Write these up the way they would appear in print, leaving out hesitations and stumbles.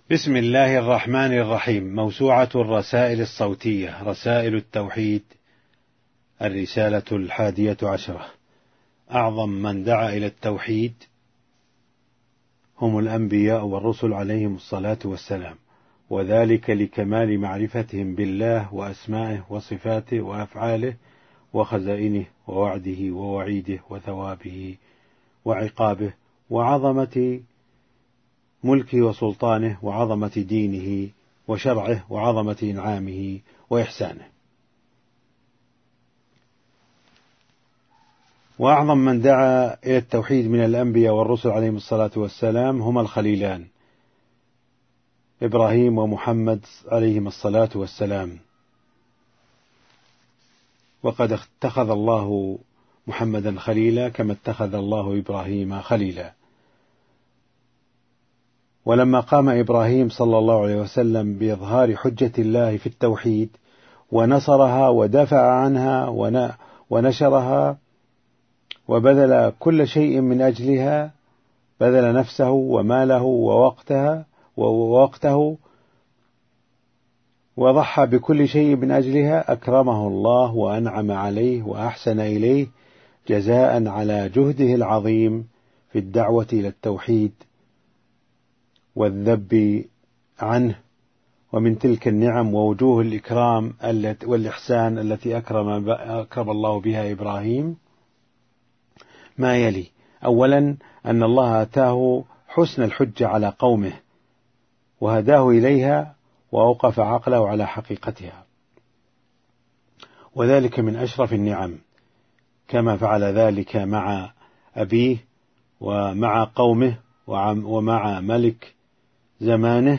بسم الله الرحمن الرحيم. موسوعة الرسائل الصوتية، رسائل التوحيد، الرسالة 11. أعظم من دعا إلى التوحيد هم الأنبياء والرسل عليهم الصلاة والسلام، وذلك لكمال معرفتهم بالله وأسمائه وصفاته وأفعاله وخزائنه ووعده ووعيده وثوابه وعقابه وعظمة ملكه وسلطانه وعظمة دينه وشرعه وعظمة إنعامه وإحسانه. وأعظم من دعا إلى التوحيد من الأنبياء والرسل عليهم الصلاة والسلام هم الخليلان إبراهيم ومحمد عليهم الصلاة والسلام، وقد اتخذ الله محمدا خليلا كما اتخذ الله إبراهيم خليلا. ولما قام إبراهيم صلى الله عليه وسلم بإظهار حجة الله في التوحيد ونصرها ودافع عنها ونشرها وبذل كل شيء من أجلها، بذل نفسه وماله ووقته وضحى بكل شيء من أجلها، أكرمه الله وأنعم عليه وأحسن إليه جزاء على جهده العظيم في الدعوة إلى التوحيد والذب عنه. ومن تلك النعم ووجوه الإكرام والإحسان التي أكرم الله بها إبراهيم ما يلي: أولا، أن الله آتاه حسن الحجة على قومه وهداه إليها وأوقف عقله على حقيقتها، وذلك من أشرف النعم، كما فعل ذلك مع أبيه ومع قومه ومع ملك زمانه.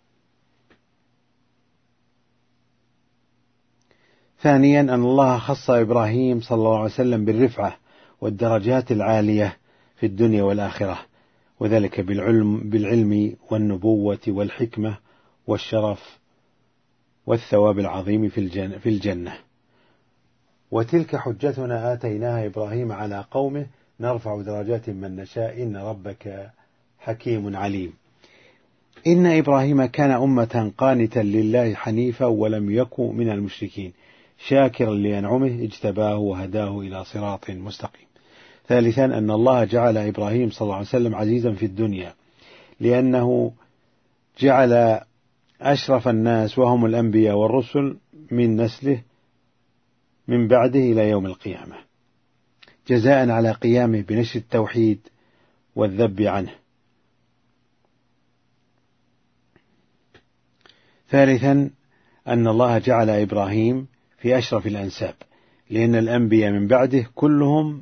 ثانيا، أن الله خص إبراهيم صلى الله عليه وسلم بالرفعة والدرجات العالية في الدنيا والآخرة، وذلك بالعلم والنبوة والحكمة والشرف والثواب العظيم في الجنة. وتلك حجتنا آتيناها إبراهيم على قومه نرفع درجات من نشاء إن ربك حكيم عليم. إن إبراهيم كان أمة قانتا لله حنيفا ولم يكن من المشركين، شاكرا لأنعمه اجتباه وهداه إلى صراط مستقيم. ثالثا، أن الله جعل إبراهيم صلى الله عليه وسلم عزيزا في الدنيا، لأنه جعل أشرف الناس وهم الأنبياء والرسل من نسله من بعده إلى يوم القيامة، جزاء على قيامه بنشر التوحيد والذب عنه. ثالثا، أن الله جعل إبراهيم في أشرف الأنساب، لأن الأنبياء من بعده كلهم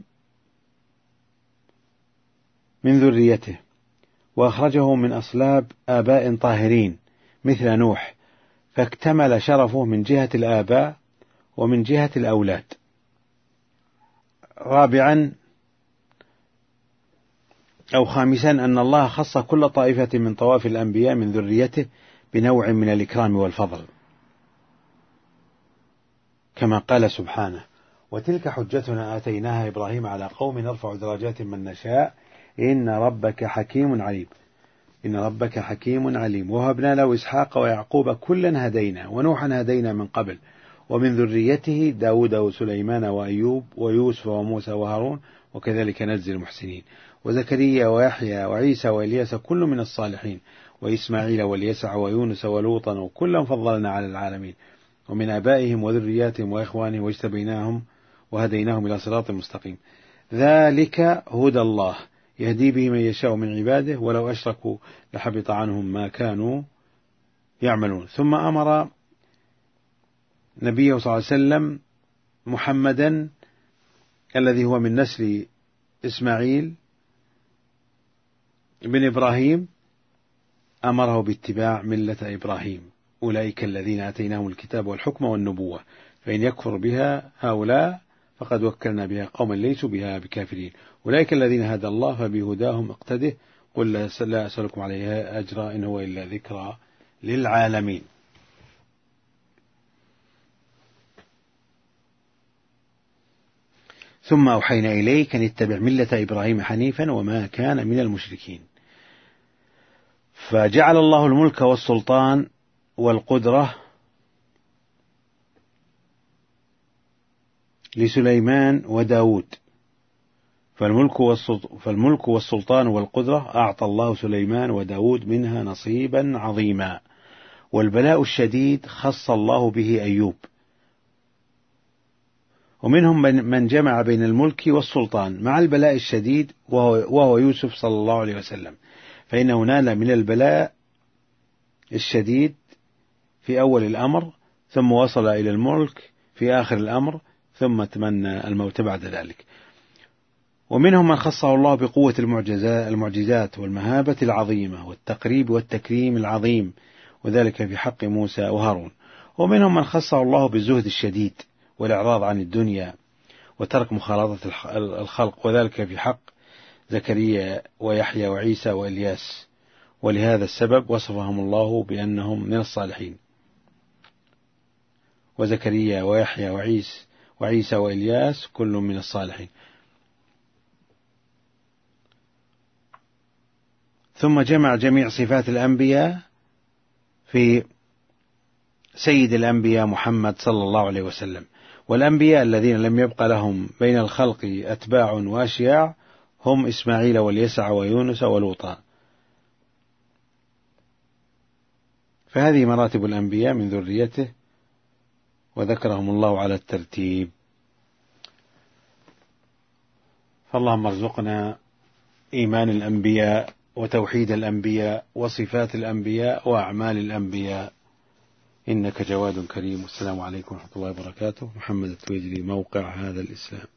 من ذريته، وأخرجه من أصلاب آباء طاهرين مثل نوح، فاكتمل شرفه من جهة الآباء ومن جهة الأولاد. رابعا أو خامسا، أن الله خص كل طائفة من طوائف الأنبياء من ذريته بنوع من الإكرام والفضل، كما قال سبحانه: وتلك حجتنا آتيناها إبراهيم على قوم نرفع درجات من نشاء إن ربك حكيم عليم. إن ربك حكيم عليم. وهبنا له إسحاق ويعقوب كلا هدينا، ونوحا هدينا من قبل، ومن ذريته داود وسليمان وأيوب ويوسف وموسى وهارون، وكذلك نجزي المحسنين. وزكريا ويحيى وعيسى وإلياس كل من الصالحين، وإسماعيل واليسع ويونس ولوطا وكلا فضلنا على العالمين. ومن آبائهم وذرياتهم وإخوانهم واجتبيناهم وهديناهم إلى صراط مستقيم. ذلك هدى الله يهدي به من يشاء من عباده ولو أشركوا لحبط عنهم ما كانوا يعملون. ثم أمر نبيه صلى الله عليه وسلم محمدا الذي هو من نسل إسماعيل بن إبراهيم، أمره باتباع ملة إبراهيم. أولئك الذين آتيناهم الكتاب والحكم والنبوة، فإن يكفر بها هؤلاء فقد وكلنا بها قوما ليسوا بها بكافرين. أولئك الذين هدى الله فبهداهم اقتده، قل لا أسألكم عليه أجرا إن هو إلا ذكرى للعالمين. ثم أوحينا إليك أن اتبع ملة إبراهيم حنيفا وما كان من المشركين. فجعل الله الملك والسلطان والقدرة لسليمان وداود، فالملك والسلطان والقدرة أعطى الله سليمان وداود منها نصيبا عظيما. والبلاء الشديد خص الله به أيوب، ومنهم من جمع بين الملك والسلطان مع البلاء الشديد وهو يوسف صلى الله عليه وسلم، فإنه نال من البلاء الشديد في أول الأمر، ثم وصل إلى الملك في آخر الأمر، ثم تمنى الموت بعد ذلك. ومنهم من خصه الله بقوة المعجزات والمهابة العظيمة والتقريب والتكريم العظيم، وذلك في حق موسى وهارون. ومنهم من خصه الله بالزهد الشديد والإعراض عن الدنيا وترك مخالطة الخلق، وذلك في حق زكريا ويحيى وعيسى وإلياس، ولهذا السبب وصفهم الله بأنهم من الصالحين. وزكريا ويحيى وعيسى وإلياس كل من الصالحين. ثم جمع جميع صفات الأنبياء في سيد الأنبياء محمد صلى الله عليه وسلم. والأنبياء الذين لم يبق لهم بين الخلق أتباع وأشياع هم إسماعيل واليسع ويونس ولوطا. فهذه مراتب الأنبياء من ذريته، وذكرهم الله على الترتيب. فاللهم ارزقنا إيمان الأنبياء وتوحيد الأنبياء وصفات الأنبياء وأعمال الأنبياء، إنك جواد كريم. والسلام عليكم ورحمة الله وبركاته. محمد التويجري، موقع هذا الإسلام.